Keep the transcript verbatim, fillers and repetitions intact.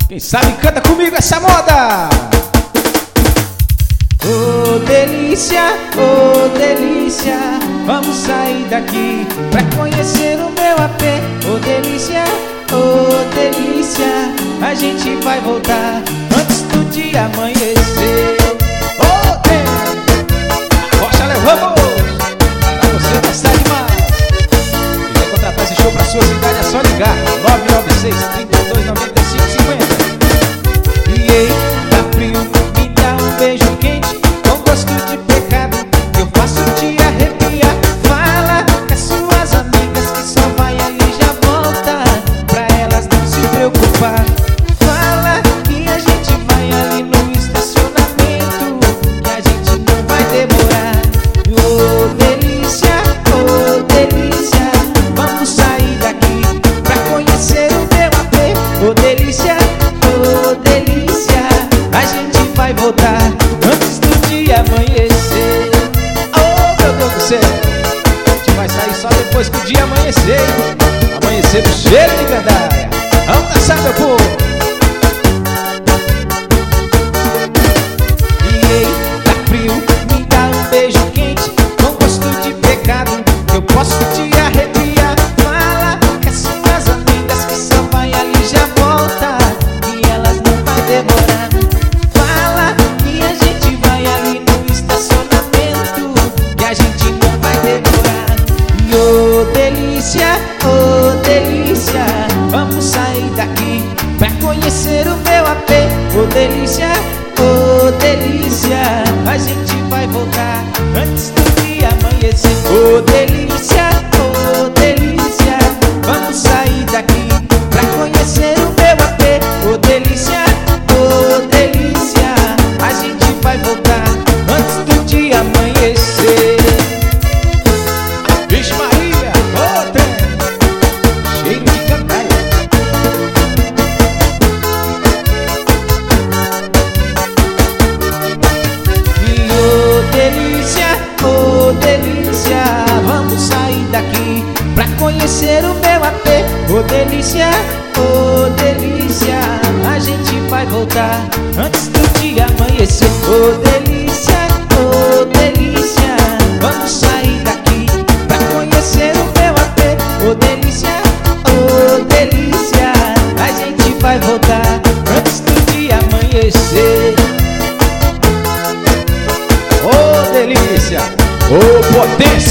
Quem sabe canta comigo essa moda. Ô delícia, ô delícia, vamos sair daqui pra conhecer o meu A P. Ô delícia, ô delícia, a gente vai voltar antes do dia amanhecer. Ô Deus, Rocha levamos pra você gostar demais. Quiser contratar esse show pra sua cidade é só ligar nove nove seis, três dois, nove cinco cinco zero. E ei, tá frio, me dá um beijo quente com gosto de pecado, eu faço te arrepiar. Fala com as suas amigas que só vai ali e já volta, pra elas não se preocupar. Fala que a gente vai ali no estacionamento, que a gente não vai demorar. Ô delícia, ô delícia, vamos sair daqui pra conhecer o meu A P. Ô delícia, ô delícia, a gente vai voltar antes do dia amanhecer. Oh meu Deus do céu, a gente vai sair só depois que o dia amanhecer. Amanhecer do cheiro de gandaia. Vamos dançar, meu povo. E ei, tá frio, me dá um beijo quente com gosto de pecado, eu posso te arrepiar. Fala com as suas amigas que só vai ali e já volta, que elas não vai demorar. Fala que a gente vai ali no estacionamento, que a gente não vai demorar. E ô delícia, ô delícia, vamos sair daqui pra conhecer o meu A P. Ô delícia, ô delícia, a gente vai voltar antes do dia amanhecer. Ô delícia, ô delícia, vamos sair daqui pra conhecer o meu A P. Ô delícia, ô delícia, a gente vai voltar antes do dia amanhecer. Vixe Maria, outra cheiro de gandaia. E ô delícia, ô delícia, vamos sair daqui pra conhecer o meu A P. Ô delícia, ô delícia, a gente vai voltar antes do dia amanhecer. Ô delícia, ô delícia, vamos sair daqui pra conhecer o meu A P. Ô delícia, ô delícia, a gente vai voltar antes do dia amanhecer. Ô delícia, ô potência.